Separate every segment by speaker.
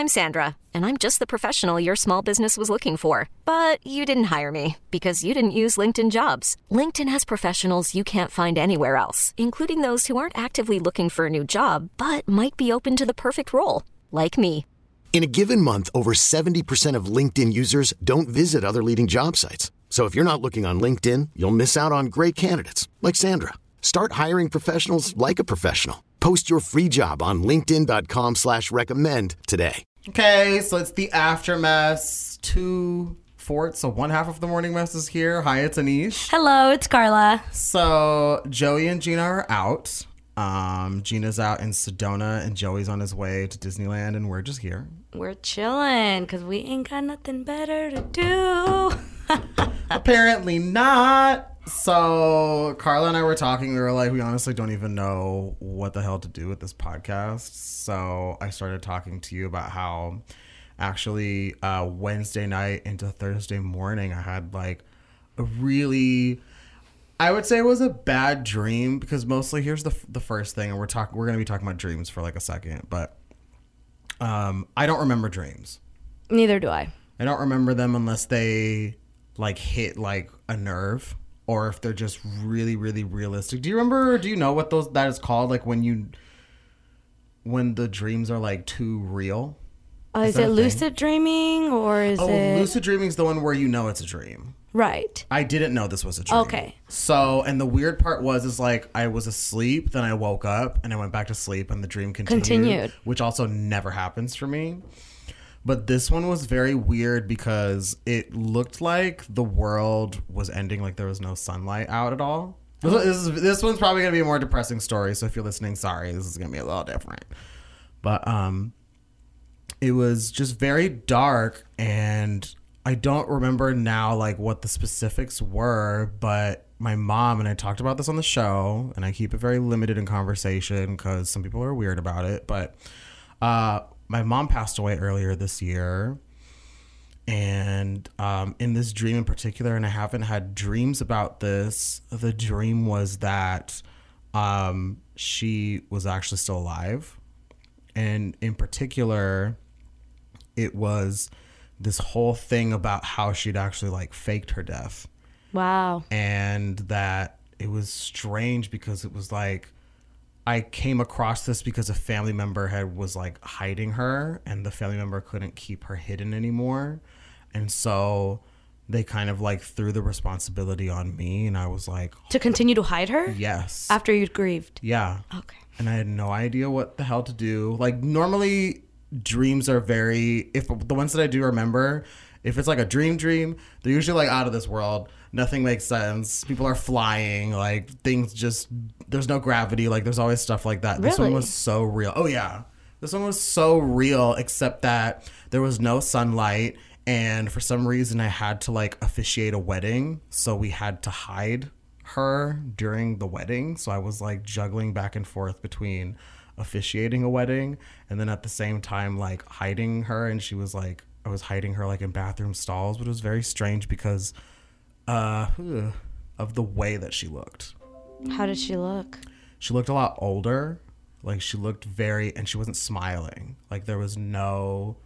Speaker 1: I'm Sandra, and I'm just the professional your small business was looking for. But you didn't hire me because you didn't use LinkedIn Jobs. LinkedIn has professionals you can't find anywhere else, including those who aren't actively looking for a new job, but might be open to the perfect role, like me.
Speaker 2: In a given month, over 70% of LinkedIn users don't visit other leading job sites. So if you're not looking on LinkedIn, you'll miss out on great candidates like Sandra. Start hiring professionals like a professional. Post your free job on linkedin.com/recommend today.
Speaker 3: Okay, so it's the aftermath. 2/4, so one half of the morning mess is here. Hi, it's Anish.
Speaker 4: Hello, it's Carla.
Speaker 3: So Joey and Gina are out. Gina's out in Sedona and Joey's on his way to Disneyland, and we're just here.
Speaker 4: We're chilling because we ain't got nothing better to do.
Speaker 3: Apparently not. So Carla and I were talking. We were like, we honestly don't even know what the hell to do with this podcast. So I started talking to you about how actually Wednesday night into Thursday morning, I had like a really, I would say it was a bad dream, because mostly here's the first thing, and we're going to be talking about dreams for like a second, but I don't remember dreams.
Speaker 4: Neither do I.
Speaker 3: I don't remember them unless they like hit like a nerve, or if they're just really, really realistic. Do you remember, do you know what that is called? Like when the dreams are like too real?
Speaker 4: Is it lucid dreaming, or is it...
Speaker 3: lucid dreaming is the one where you know it's a dream.
Speaker 4: Right.
Speaker 3: I didn't know this was a dream.
Speaker 4: Okay.
Speaker 3: So, and the weird part is like I was asleep, then I woke up and I went back to sleep and the dream continued. Which also never happens for me. But this one was very weird because it looked like the world was ending, like there was no sunlight out at all. This one's probably going to be a more depressing story, so if you're listening, sorry, this is going to be a little different. But it was just very dark, and I don't remember now like what the specifics were, but my mom, and I talked about this on the show, and I keep it very limited in conversation because some people are weird about it, but my mom passed away earlier this year, and in this dream in particular, and I haven't had dreams about this, the dream was that she was actually still alive, and in particular, it was this whole thing about how she'd actually like faked her death.
Speaker 4: Wow.
Speaker 3: And that it was strange because it was like, I came across this because a family member was like hiding her, and the family member couldn't keep her hidden anymore. And so they kind of like threw the responsibility on me, and I was like...
Speaker 4: To continue to hide her?
Speaker 3: Yes.
Speaker 4: After you'd grieved?
Speaker 3: Yeah.
Speaker 4: Okay.
Speaker 3: And I had no idea what the hell to do. Like normally dreams are very... If the ones that I do remember, if it's like a dream, they're usually like out of this world. Nothing makes sense. People are flying. Like things just... There's no gravity. Like there's always stuff like that.
Speaker 4: Really?
Speaker 3: This one was so real. Oh yeah. This one was so real, except that there was no sunlight. And for some reason I had to like officiate a wedding. So we had to hide her during the wedding. So I was like juggling back and forth between officiating a wedding and then at the same time like hiding her. And she was like, I was hiding her like in bathroom stalls, but it was very strange because of the way that she looked.
Speaker 4: How did she look?
Speaker 3: She looked a lot older. Like she looked and she wasn't smiling. Like there was no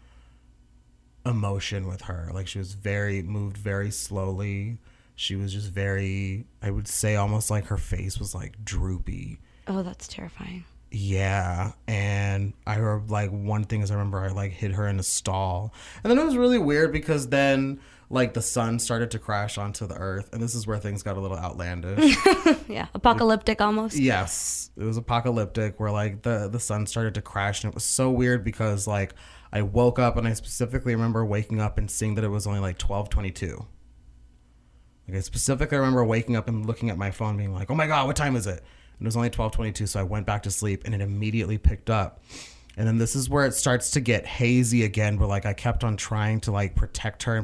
Speaker 3: emotion with her. Like she was moved very slowly. She was just very, I would say almost like her face was like droopy.
Speaker 4: Oh, that's terrifying.
Speaker 3: Yeah. And I heard like one thing is I remember I like hid her in a stall. And then it was really weird because then like the sun started to crash onto the earth, and this is where things got a little outlandish.
Speaker 4: Yeah, apocalyptic almost.
Speaker 3: Yes, it was apocalyptic where like the sun started to crash, and it was so weird because like I woke up and I specifically remember waking up and seeing that it was only like 12:22. Like I specifically remember waking up and looking at my phone being like, oh my God, what time is it? And it was only 12:22, so I went back to sleep and it immediately picked up. And then this is where it starts to get hazy again, where like I kept on trying to like protect her.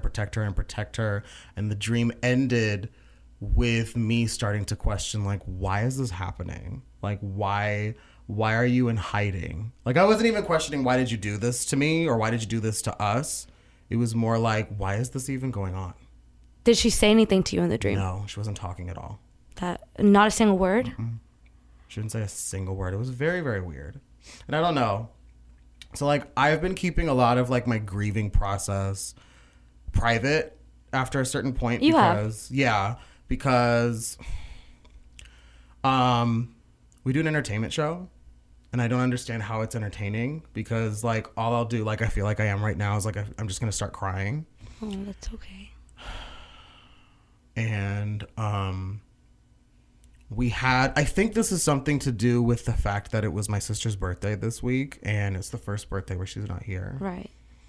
Speaker 3: And the dream ended with me starting to question like, why is this happening? Like, why are you in hiding? Like I wasn't even questioning why did you do this to me or why did you do this to us? It was more like, why is this even going on?
Speaker 4: Did she say anything to you in the dream?
Speaker 3: No, she wasn't talking at all.
Speaker 4: Not a single word?
Speaker 3: Mm-hmm. She didn't say a single word. It was very, very weird. And I don't know. So, like, I've been keeping a lot of, like, my grieving process private after a certain point.
Speaker 4: You
Speaker 3: because, have? Yeah, because we do an entertainment show, and I don't understand how it's entertaining because, like, all I'll do, like, I feel like I am right now is, like, I'm just going to start crying.
Speaker 4: Oh, that's okay.
Speaker 3: And I think this is something to do with the fact that it was my sister's birthday this week, and it's the first birthday where she's not here.
Speaker 4: Right.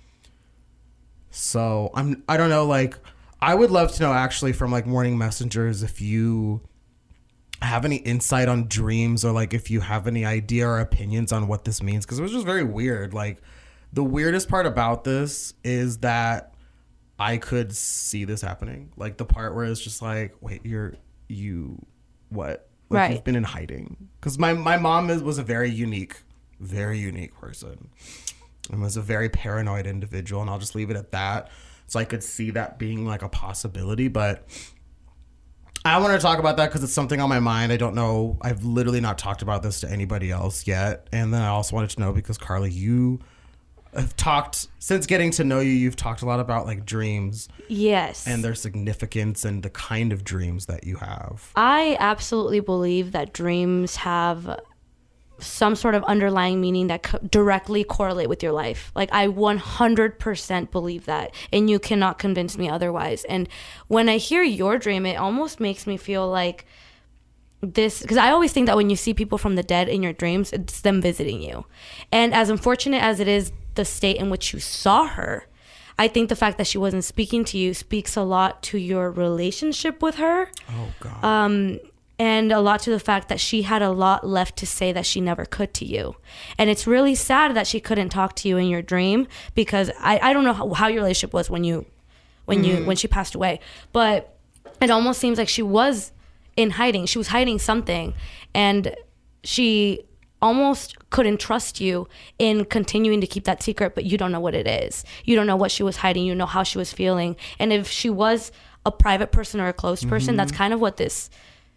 Speaker 3: So I don't know, like, I would love to know actually from, like, Morning Messengers if you have any insight on dreams, or, like, if you have any idea or opinions on what this means, because it was just very weird. Like, the weirdest part about this is that I could see this happening. Like, the part where it's just like, wait, what? Like,
Speaker 4: right.
Speaker 3: You've been in hiding. Because my mom was a very unique person, and was a very paranoid individual, and I'll just leave it at that. So I could see that being, like, a possibility, but I want to talk about that because it's something on my mind. I don't know. I've literally not talked about this to anybody else yet. And then I also wanted to know because, Carly, you have talked, since getting to know you, you've talked a lot about, like, dreams.
Speaker 4: Yes.
Speaker 3: And their significance and the kind of dreams that you have.
Speaker 4: I absolutely believe that dreams have some sort of underlying meaning that directly correlate with your life. Like, I 100% believe that, and you cannot convince me otherwise. And when I hear your dream, it almost makes me feel like this, because I always think that when you see people from the dead in your dreams, it's them visiting you. And as unfortunate as it is, the state in which you saw her, I think the fact that she wasn't speaking to you speaks a lot to your relationship with her.
Speaker 3: Oh, God.
Speaker 4: And a lot to the fact that she had a lot left to say that she never could to you. And it's really sad that she couldn't talk to you in your dream, because I don't know how your relationship was when she passed away, but it almost seems like she was in hiding. She was hiding something, and she almost couldn't trust you in continuing to keep that secret, but you don't know what it is. You don't know what she was hiding. You know how she was feeling. And if she was a private person or a closed person, that's kind of what this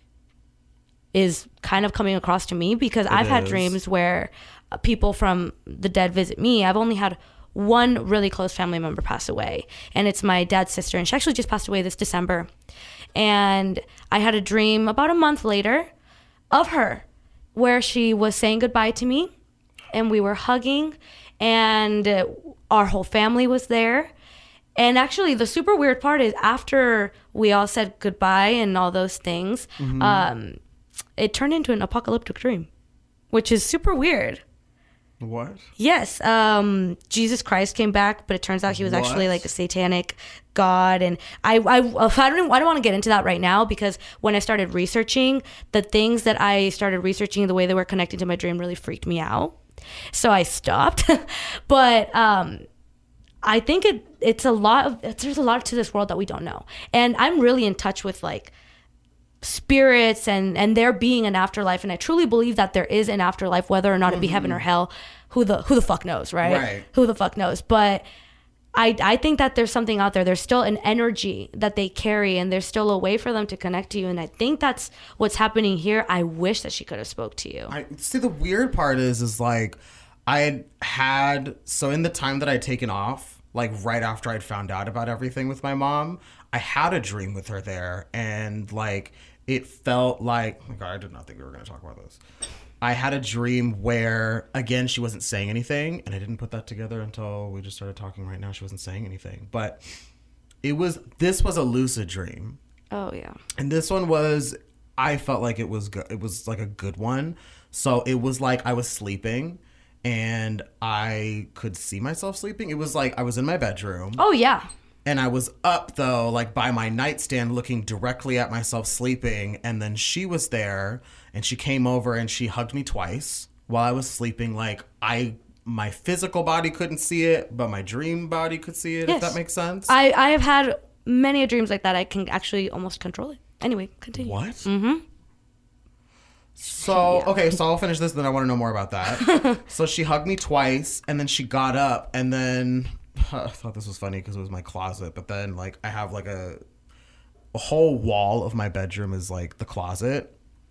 Speaker 4: is kind of coming across to me, because I've had dreams where people from the dead visit me. I've only had one really close family member pass away, and it's my dad's sister, and she actually just passed away this December. And I had a dream about a month later of her where she was saying goodbye to me, and we were hugging, and our whole family was there. And actually, the super weird part is after we all said goodbye and all those things, it turned into an apocalyptic dream, which is super weird.
Speaker 3: What?
Speaker 4: Yes. Jesus Christ came back, but it turns out he was actually like a satanic god. And I don't want to get into that right now, because when I started researching, the things that I started researching, the way they were connected to my dream really freaked me out. So I stopped. But I think there's a lot to this world that we don't know. And I'm really in touch with, like, spirits and there being an afterlife, and I truly believe that there is an afterlife, whether or not it be heaven or hell. Who the fuck knows, right? Who the fuck knows? But I think that there's something out there. There's still an energy that they carry, and there's still a way for them to connect to you, and I think that's what's happening here. I wish that she could have spoke to you.
Speaker 3: See, the weird part is like, so in the time that I'd taken off, like right after I'd found out about everything with my mom, I had a dream with her there, and, like, it felt like, oh my God, I did not think we were going to talk about this. I had a dream where, again, she wasn't saying anything, and I didn't put that together until we just started talking right now. She wasn't saying anything, but this was a lucid dream.
Speaker 4: Oh, yeah.
Speaker 3: And this one I felt like it was good. It was like a good one. So it was like I was sleeping, and I could see myself sleeping. It was like I was in my bedroom.
Speaker 4: Oh, yeah.
Speaker 3: And I was up, though, like by my nightstand, looking directly at myself sleeping. And then she was there, and she came over and she hugged me twice while I was sleeping. Like, my physical body couldn't see it, but my dream body could see it, yes. If that makes sense.
Speaker 4: I have had many dreams like that. I can actually almost control it. Anyway, continue.
Speaker 3: What?
Speaker 4: Mm-hmm.
Speaker 3: So, okay, so I'll finish this, then I want to know more about that. So she hugged me twice, and then she got up, and then... I thought this was funny because it was my closet, but then, like, I have, like, a whole wall of my bedroom is, like, the closet,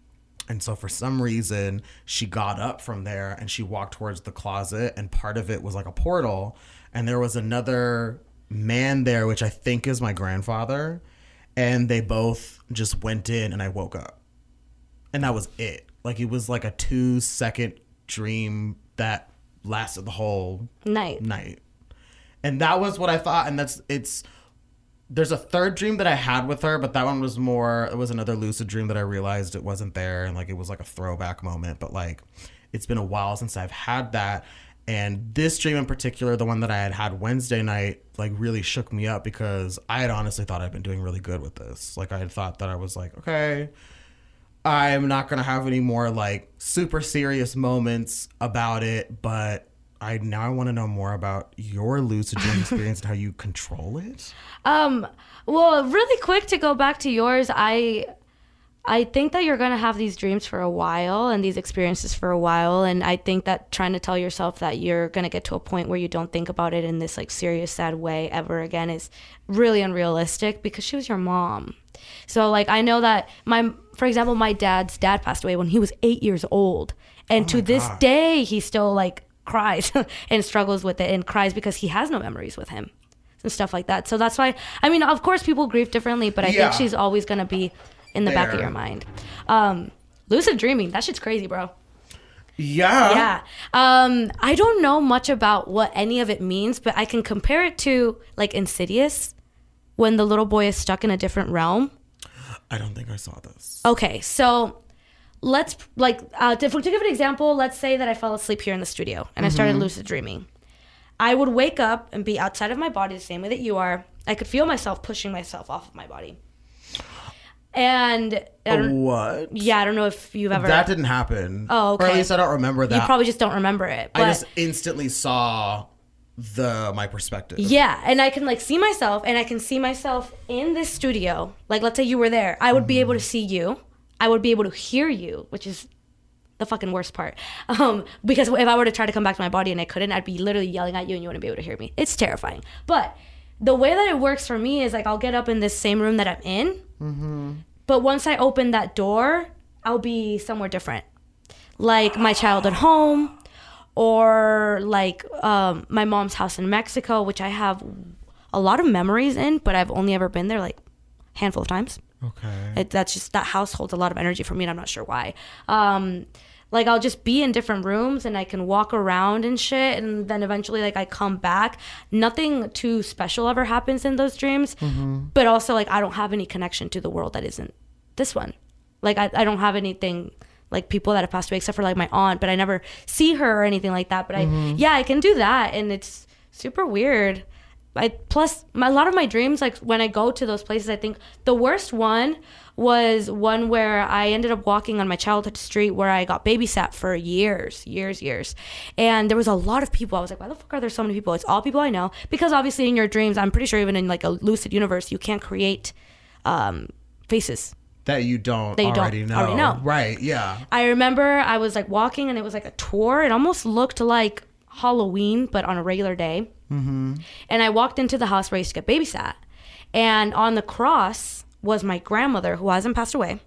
Speaker 3: And so for some reason, she got up from there and she walked towards the closet, and part of it was like a portal. And there was another man there, which I think is my grandfather. And they both just went in, and I woke up. And that was it. Like, it was like a 2-second dream that lasted the whole night. And that was what I thought. And there's a third dream that I had with her, but that one was more, it was another lucid dream that I realized it wasn't there. And like, it was like a throwback moment, but like, it's been a while since I've had that. And this dream in particular, the one that I had Wednesday night, like really shook me up, because I had honestly thought I'd been doing really good with this. Like, I had thought that I was like, okay, I'm not going to have any more like super serious moments about it, but I want to know more about your lucid dream experience and how you control it.
Speaker 4: Well, really quick to go back to yours, I think that you're going to have these dreams for a while and these experiences for a while. And I think that trying to tell yourself that you're going to get to a point where you don't think about it in this like serious, sad way ever again is really unrealistic, because she was your mom. So like, I know that for example, my dad's dad passed away when he was 8 years old. And to this day, he still like cries and struggles with it and cries because he has no memories with him and stuff like that. So that's why, I mean, of course people grieve differently, but I think she's always going to be in the back of your mind. Lucid dreaming, that shit's crazy, bro.
Speaker 3: Yeah.
Speaker 4: I don't know much about what any of it means, but I can compare it to like Insidious, when the little boy is stuck in a different realm.
Speaker 3: I don't think I saw this.
Speaker 4: Okay, so let's like to give an example, let's say that I fell asleep here in the studio and I started lucid dreaming. I would wake up and be outside of my body the same way that you are. I could feel myself pushing myself off of my body. And
Speaker 3: what?
Speaker 4: Yeah, I don't know if you've ever.
Speaker 3: That didn't happen.
Speaker 4: Oh, okay.
Speaker 3: Or at least I don't remember that.
Speaker 4: You probably just don't remember it.
Speaker 3: I just instantly saw my perspective.
Speaker 4: Yeah, and I can like see myself, and I can see myself in this studio. Like, let's say you were there. I would be able to see you. I would be able to hear you, which is the fucking worst part. Because if I were to try to come back to my body and I couldn't, I'd be literally yelling at you and you wouldn't be able to hear me. It's terrifying. But the way that it works for me is like, I'll get up in this same room that I'm in. But once I open that door, I'll be somewhere different. Like my childhood home, or like my mom's house in Mexico, which I have a lot of memories in, but I've only ever been there like a handful of times.
Speaker 3: Okay.
Speaker 4: That's just, that house holds a lot of energy for me, and I'm not sure why. Like, I'll just be in different rooms and I can walk around and shit, and then eventually like I come back. Nothing too special ever happens in those dreams, but also like I don't have any connection to the world that isn't this one. Like I don't have anything like people that have passed away except for like my aunt, but I never see her or anything like that. But I can do that, and it's super weird. Plus a lot of my dreams, like when I go to those places, I think the worst one was one where I ended up walking on my childhood street where I got babysat for years. And there was a lot of people. I was like, why the fuck are there so many people? It's all people I know. Because obviously in your dreams, I'm pretty sure even in like a lucid universe, you can't create faces.
Speaker 3: That you don't already know. Right, yeah.
Speaker 4: I remember I was like walking, and it was like a tour. It almost looked like Halloween, but on a regular day. And I walked into the house where I used to get babysat, and on the cross was my grandmother, who hasn't passed away,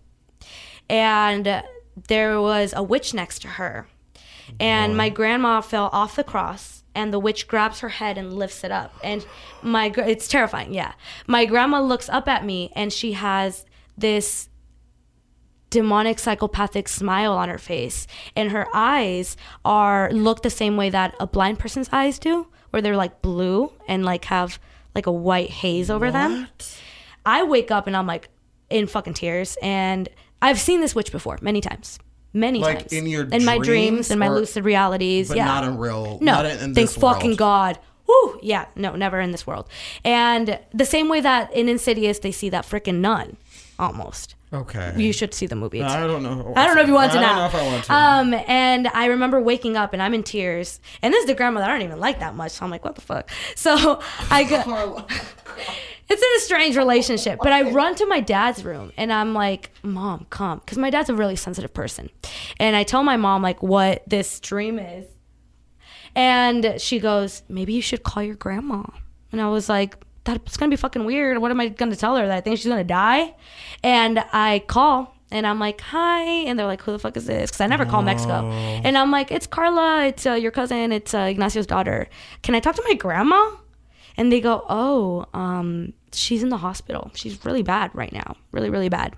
Speaker 4: and there was a witch next to her, and my grandma fell off the cross, and the witch grabs her head and lifts it up, and it's terrifying. Yeah, my grandma looks up at me, and she has this demonic psychopathic smile on her face, and her eyes look the same way that a blind person's eyes do, where they're like blue and like have like a white haze over them. I wake up and I'm like in fucking tears, and I've seen this witch before many times.
Speaker 3: Like in
Speaker 4: my dreams, in my lucid realities.
Speaker 3: But not in real.
Speaker 4: No,
Speaker 3: not in
Speaker 4: thank
Speaker 3: this world.
Speaker 4: Fucking God. Woo, yeah, no, never in this world. And the same way that in Insidious they see that freaking nun, almost.
Speaker 3: Okay.
Speaker 4: You should see the movie.
Speaker 3: I don't know.
Speaker 4: I don't know if you want to now.
Speaker 3: I don't know if I want to.
Speaker 4: And I remember waking up and I'm in tears. And this is the grandmother I don't even like that much. So I'm like, what the fuck? So I go. It's in a strange relationship. But I run to my dad's room and I'm like, Mom, come. Because my dad's a really sensitive person. And I tell my mom like what this dream is. And she goes, maybe you should call your grandma. And I was like, that's gonna be fucking weird. What am I gonna tell her? That I think she's gonna die? And I call, And I'm like, hi. And they're like, who the fuck is this? Because I never call Mexico. And I'm like, it's Carla. It's your cousin. It's Ignacio's daughter. Can I talk to my grandma? And they go, oh, she's in the hospital. She's really bad right now. Really, really bad.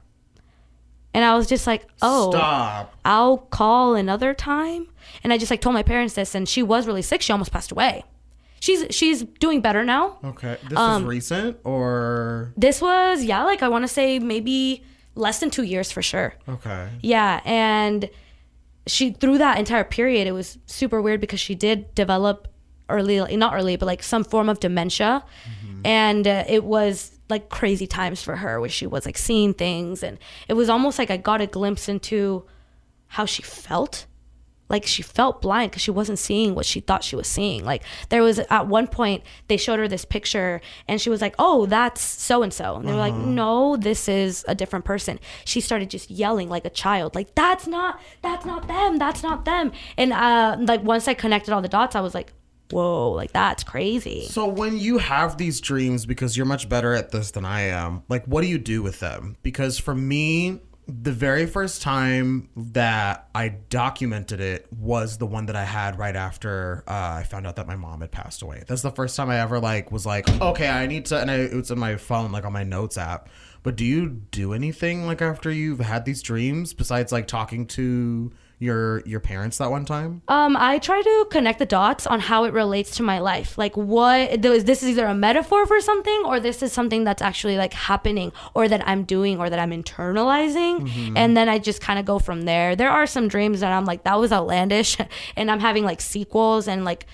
Speaker 4: And I was just like, oh,
Speaker 3: stop.
Speaker 4: I'll call another time. And I just like told my parents this, and she was really sick. She almost passed away. She's doing better now.
Speaker 3: Okay. This is recent or?
Speaker 4: This was, yeah, like I want to say maybe less than 2 years for sure.
Speaker 3: Okay.
Speaker 4: Yeah. And through that entire period, it was super weird because she did develop not early, but like some form of dementia. And it was like crazy times for her where she was like seeing things. And it was almost like I got a glimpse into how she felt. Like she felt blind because she wasn't seeing what she thought she was seeing. Like there was at one point they showed her this picture and she was like, oh, that's so-and-so. And they were like, no, this is a different person. She started just yelling like a child, like, that's not them. That's not them. And like once I connected all the dots, I was like, whoa, like that's crazy.
Speaker 3: So when you have these dreams, because you're much better at this than I am, like what do you do with them? Because for me, the very first time that I documented it was the one that I had right after I found out that my mom had passed away. That's the first time I ever like was like, okay, I need to, and it was in my phone, like on my notes app. But do you do anything like after you've had these dreams besides like talking to your parents that one time?
Speaker 4: I try to connect the dots on how it relates to my life. Like this is either a metaphor for something, or this is something that's actually like happening, or that I'm doing, or that I'm internalizing. And then I just kind of go from there. There are some dreams that I'm like, that was outlandish. And I'm having like sequels and like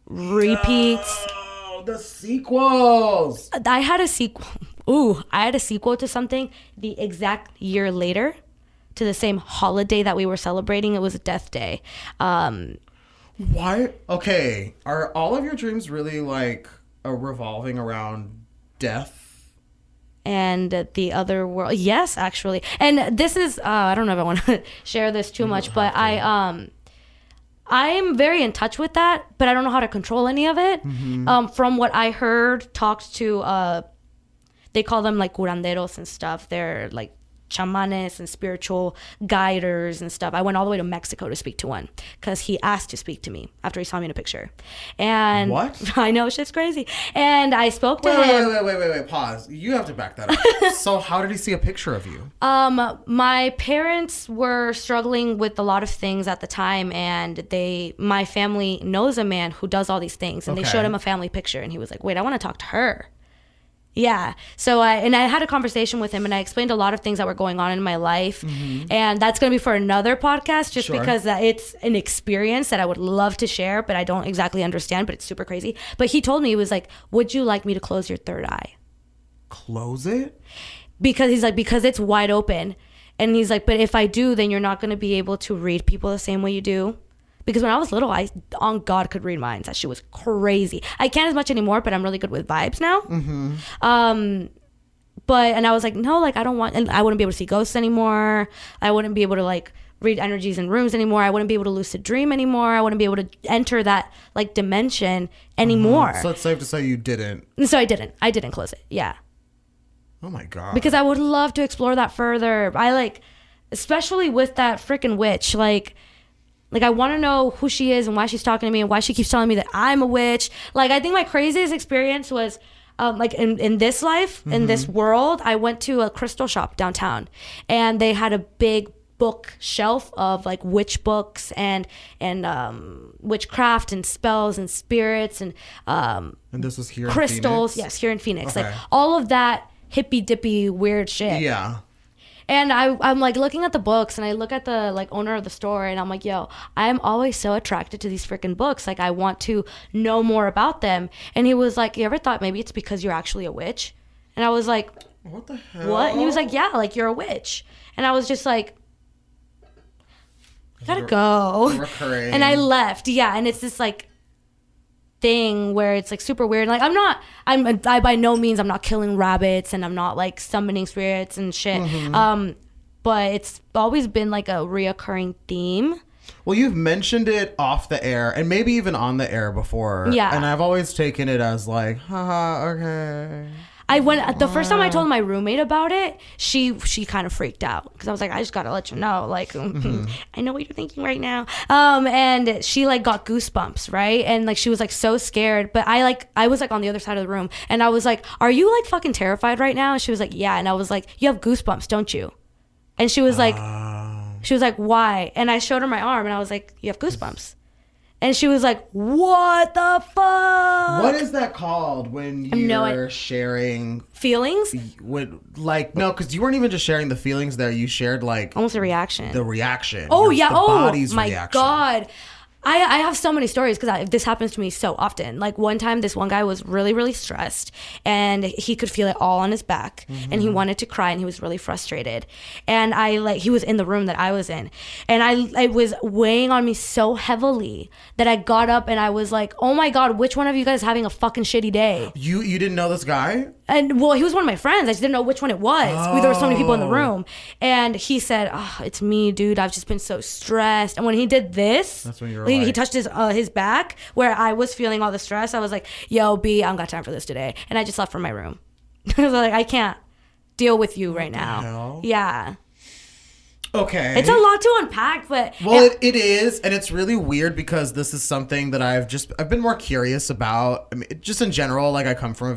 Speaker 4: repeats.
Speaker 3: Oh, the sequels.
Speaker 4: I had a sequel. Ooh, I had a sequel to something the exact year later, to the same holiday that we were celebrating. It was Death Day.
Speaker 3: Why? Okay. Are all of your dreams really like revolving around death?
Speaker 4: And the other world? Yes, actually. And this is, I don't know if I want to share this too much, but I'm very in touch with that, but I don't know how to control any of it. From what I heard, talked to, they call them like curanderos and stuff. They're like chamanes and spiritual guiders and stuff. I went all the way to Mexico to speak to one because he asked to speak to me after he saw me in a picture. And
Speaker 3: what?
Speaker 4: I know, shit's crazy. And I spoke to him.
Speaker 3: Wait, pause. You have to back that up. So how did he see a picture of you?
Speaker 4: My parents were struggling with a lot of things at the time, and my family knows a man who does all these things, and they showed him a family picture, and he was like, wait, I want to talk to her. Yeah. So I had a conversation with him, and I explained a lot of things that were going on in my life. And that's going to be for another podcast, just because it's an experience that I would love to share, but I don't exactly understand, but it's super crazy. But he told me, he was like, would you like me to close your third eye?
Speaker 3: Close it?
Speaker 4: Because he's like, because it's wide open. And he's like, but if I do, then you're not going to be able to read people the same way you do. Because when I was little, I, on God, could read minds. That shit was crazy. I can't as much anymore, but I'm really good with vibes now. And I was like, no, like I don't want, and I wouldn't be able to see ghosts anymore. I wouldn't be able to like read energies in rooms anymore. I wouldn't be able to lucid dream anymore. I wouldn't be able to enter that like dimension anymore.
Speaker 3: So it's safe to say you didn't.
Speaker 4: So I didn't close it. Yeah.
Speaker 3: Oh my God.
Speaker 4: Because I would love to explore that further. I like, especially with that freaking witch, like I want to know who she is and why she's talking to me and why she keeps telling me that I'm a witch. Like, I think my craziest experience was, like, in this life, in this world, I went to a crystal shop downtown, and they had a big bookshelf of, like, witch books and witchcraft and spells and spirits and
Speaker 3: this was here
Speaker 4: crystals.
Speaker 3: In Phoenix?
Speaker 4: Yes, here in Phoenix.
Speaker 3: Okay.
Speaker 4: Like, all of that hippy-dippy weird shit.
Speaker 3: Yeah.
Speaker 4: And I'm like looking at the books, and I look at the like owner of the store, and I'm like, yo, I'm always so attracted to these freaking books. Like, I want to know more about them. And he was like, you ever thought maybe it's because you're actually a witch? And I was like,
Speaker 3: what the hell?
Speaker 4: What? And he was like, yeah, like you're a witch. And I was just like, I gotta go.
Speaker 3: Recurring.
Speaker 4: And I left. Yeah. And it's this like thing where it's like super weird. Like I by no means I'm not killing rabbits, and I'm not like summoning spirits and shit. But it's always been like a reoccurring theme.
Speaker 3: Well, you've mentioned it off the air and maybe even on the air before.
Speaker 4: Yeah.
Speaker 3: And I've always taken it as like, haha, okay.
Speaker 4: The first time I told my roommate about it, she kind of freaked out because I was like, I just gotta let you know, like, I know what you're thinking right now. And she like got goosebumps, right? And like she was like so scared, but I was like on the other side of the room, and I was like, are you like fucking terrified right now? And she was like, yeah. And I was like, you have goosebumps, don't you? And she was like, why? And I showed her my arm, and I was like, you have goosebumps. And she was like, what the fuck?
Speaker 3: What is that called when you're sharing
Speaker 4: feelings?
Speaker 3: No, because you weren't even just sharing the feelings there. You shared like
Speaker 4: almost a reaction.
Speaker 3: The reaction.
Speaker 4: Oh, yeah.
Speaker 3: The body's
Speaker 4: my
Speaker 3: reaction.
Speaker 4: God. I have so many stories because this happens to me so often. Like one time, this one guy was really, really stressed, and he could feel it all on his back, and he wanted to cry, and he was really frustrated. And he was in the room that I was in, and it was weighing on me so heavily that I got up and I was like, oh my God, which one of you guys is having a fucking shitty day?
Speaker 3: You didn't know this guy?
Speaker 4: And well, he was one of my friends. I just didn't know which one it was. There were so many people in the room. And he said, it's me, dude. I've just been so stressed. And when he did this,
Speaker 3: that's when you were
Speaker 4: he touched his back where I was feeling all the stress. I was like, yo, B, I don't got time for this today. And I just left from my room. I was like, I can't deal with you right now.
Speaker 3: Hell?
Speaker 4: Yeah.
Speaker 3: Okay.
Speaker 4: It's a lot to unpack, but...
Speaker 3: Well, it is, and it's really weird because this is something that I've been more curious about. I mean, just in general, like I come from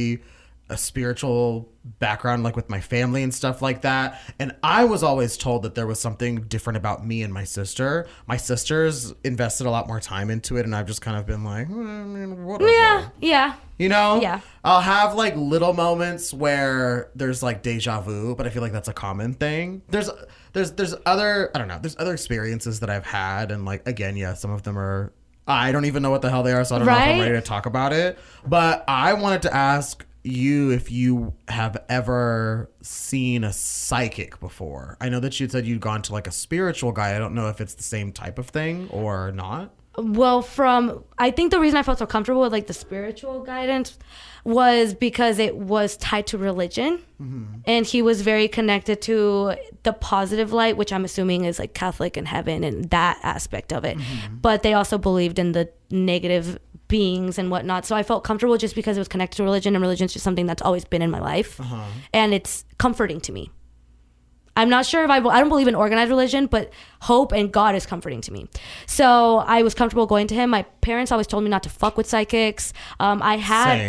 Speaker 3: a spiritual background, like with my family and stuff like that. And I was always told that there was something different about me and my sister. My sister's invested a lot more time into it, and I've just kind of been like, whatever.
Speaker 4: Yeah.
Speaker 3: You know?
Speaker 4: Yeah.
Speaker 3: I'll have like little moments where there's like deja vu, but I feel like that's a common thing. There's other, I don't know, there's other experiences that I've had, and like, again, yeah, some of them are, I don't even know what the hell they are, so I don't know if I'm ready to talk about it. But I wanted to ask you if you have ever seen a psychic before. I know that you said you'd gone to like a spiritual guy. I don't know if it's the same type of thing or not.
Speaker 4: Well, I think the reason I felt so comfortable with like the spiritual guidance was because it was tied to religion, and he was very connected to the positive light, which I'm assuming is like Catholic and heaven and that aspect of it. But they also believed in the negative beings and whatnot. So I felt comfortable just because it was connected to religion, and religion's just something that's always been in my life, and it's comforting to me. I'm not sure if I don't believe in organized religion, but hope and God is comforting to me. So I was comfortable going to him. My parents always told me not to fuck with psychics. I've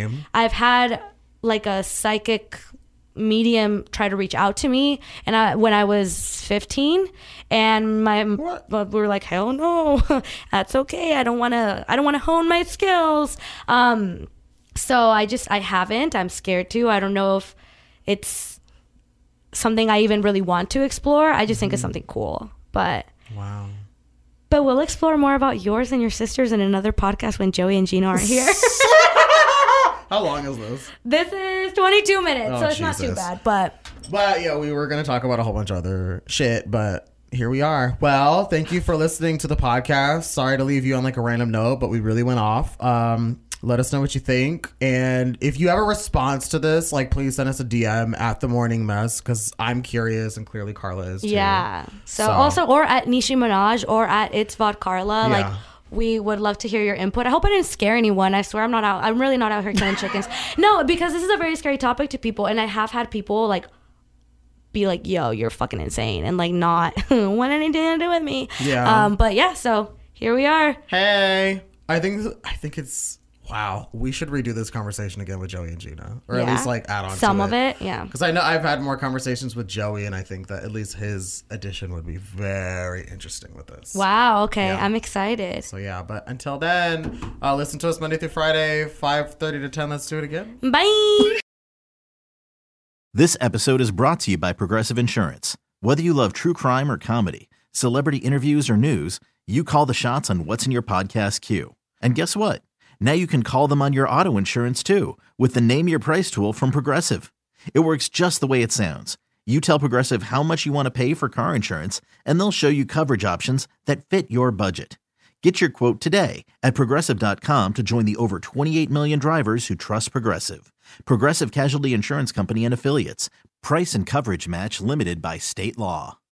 Speaker 4: had like a psychic medium try to reach out to me, and when I was 15, and we were like, hell no, that's okay. I don't want to hone my skills. So I haven't. I'm scared to. I don't know if it's something I even really want to explore. I just think it's something cool. But
Speaker 3: wow.
Speaker 4: But we'll explore more about yours and your sisters in another podcast when Joey and Gina aren't here.
Speaker 3: How long is this?
Speaker 4: This is 22 minutes, so it's not too bad. But
Speaker 3: yeah, we were going to talk about a whole bunch of other shit, but here we are. Well, thank you for listening to the podcast. Sorry to leave you on like a random note, but we really went off. Let us know what you think. And if you have a response to this, like, please send us a DM at The Morning Mess, because I'm curious, and clearly Carla is too.
Speaker 4: Yeah. So also, or at Nishi Minaj, or at It's Vod Carla. Yeah. Like, we would love to hear your input. I hope I didn't scare anyone. I swear I'm really not out here killing chickens. No, because this is a very scary topic to people. And I have had people like be like, yo, you're fucking insane. And like not want anything to do with me.
Speaker 3: Yeah.
Speaker 4: But yeah, so here we are.
Speaker 3: Hey, I think it's, wow, we should redo this conversation again with Joey and Gina, or at least like add on
Speaker 4: some
Speaker 3: to
Speaker 4: of it. Yeah,
Speaker 3: because I know I've had more conversations with Joey, and I think that at least his addition would be very interesting with this.
Speaker 4: Wow. Okay, yeah. I'm excited.
Speaker 3: So yeah, but until then, listen to us Monday through Friday, 5:30 to 10. Let's do it again.
Speaker 4: Bye.
Speaker 5: This episode is brought to you by Progressive Insurance. Whether you love true crime or comedy, celebrity interviews or news, you call the shots on what's in your podcast queue. And guess what? Now you can call them on your auto insurance too with the Name Your Price tool from Progressive. It works just the way it sounds. You tell Progressive how much you want to pay for car insurance, and they'll show you coverage options that fit your budget. Get your quote today at Progressive.com to join the over 28 million drivers who trust Progressive. Progressive Casualty Insurance Company and Affiliates. Price and coverage match limited by state law.